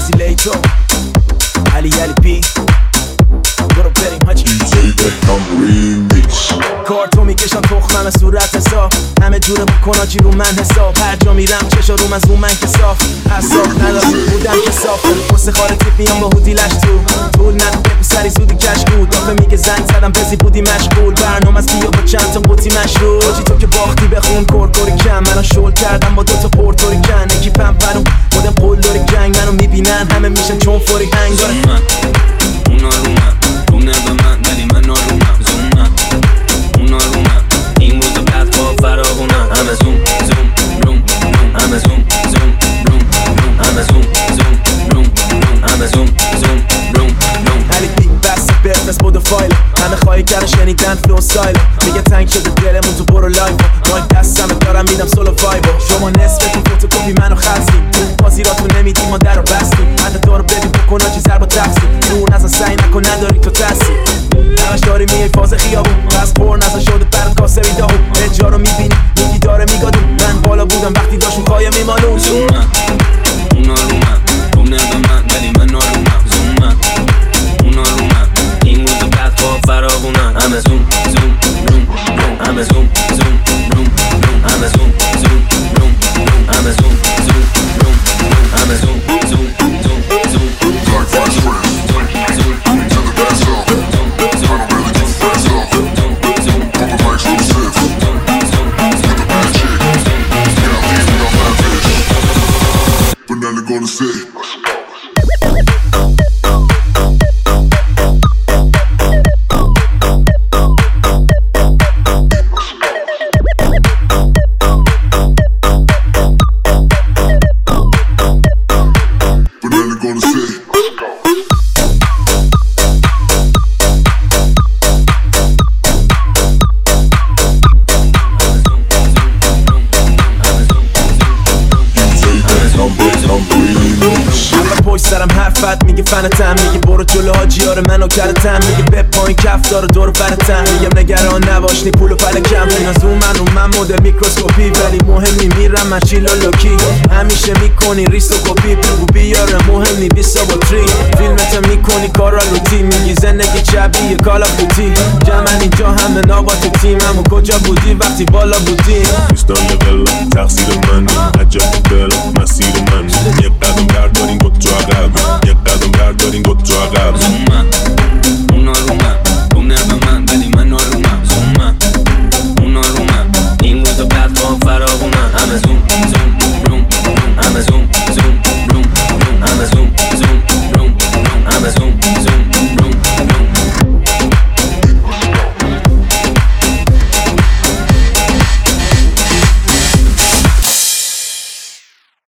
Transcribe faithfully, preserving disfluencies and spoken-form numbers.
کسی لیتو علی علی پی برو بریم حاجی کارتو میکشم تخمم صورت حساب همه جوره بکن آجی رو من حساب هر جا میرم چشا روم از رو من کساف حساب ندارم بودم کساف قصه خاره تیپ میام با هودی لش تو طول ندو بگو سری زودی کش بود دافه میگه زنگ زدم بزی بودی مشغول برنامه از بیا با چند تا قوطی مشروب آجی تو که باختی بخون کورکوری کم منو شل کردم با دوتا پورتوری کن اکی پمپرم مدم قلدوری جنگ منو میبینن همه میشن چون فوری هنگ داره اونا رو من رونه به من ولی من آرومم زوم من اونا رو من این روز بعد با فراغونم همه زوم زوم روم روم همه زوم زوم روم روم همه زوم زوم روم روم همه زوم زوم روم روم علی بی بس برفس بود و فایل همه خواهی کردن شنیدن فلو سایل میگه تنگ شده دلمون تو برو لایف مایک دستمه دارم میدم سولو وایبو شما نصفتون فوتوکوپی منو خلصیم بازی را تو نمیدیم ما در رو بستیم حد دارو بدیم بکن آجی زر با تقسیم دور نزن سعی نکن نداری تو ترسی همش داری میای فاز خیابون بس پر نزن شده برات کاسبی داهو اجرا رو میبینی یکی داره میگادون من بالا بودم وقتی داشون خواهی میمانون زوم من اونا رو من رونه به من ولی من آرومم زوم من اونا رو من این روز بعد با فراغونم همه زوم زوم روم روم همه زوم زوم روم روم همه زوم زوم روم روم همه زوم زوم روم روم همه زوم زوم زوم زوم Dark Vice Friends, to the best of, I don't really do best of, Papa Mike's exclusive, with the bad chick, yeah, I'm leaving on that bitch, Vanilla gonna say. Vanilla gonna say. پشت سرم حرفت میگه فنتم میگه برو جلو حاجی آره منو کردتم میگه به پایین کف داره دور برتم میگم نگران نباش نی پولو فلکم این از اون من رو من مدل میکروسکوپی ولی مهمی میرم من چیلا لوکی همیشه میکنی ریس و کپی بگو بیاره مهم نی بیسا با تری فیلمت میکنی کارا لوتی میگی زندگی چبیه کالا بودی جمعن اینجا همه نابا تو تیم همون کجا بودی وقتی بالا بودی دوستان لول تقصیر من عجب بلا مسیر من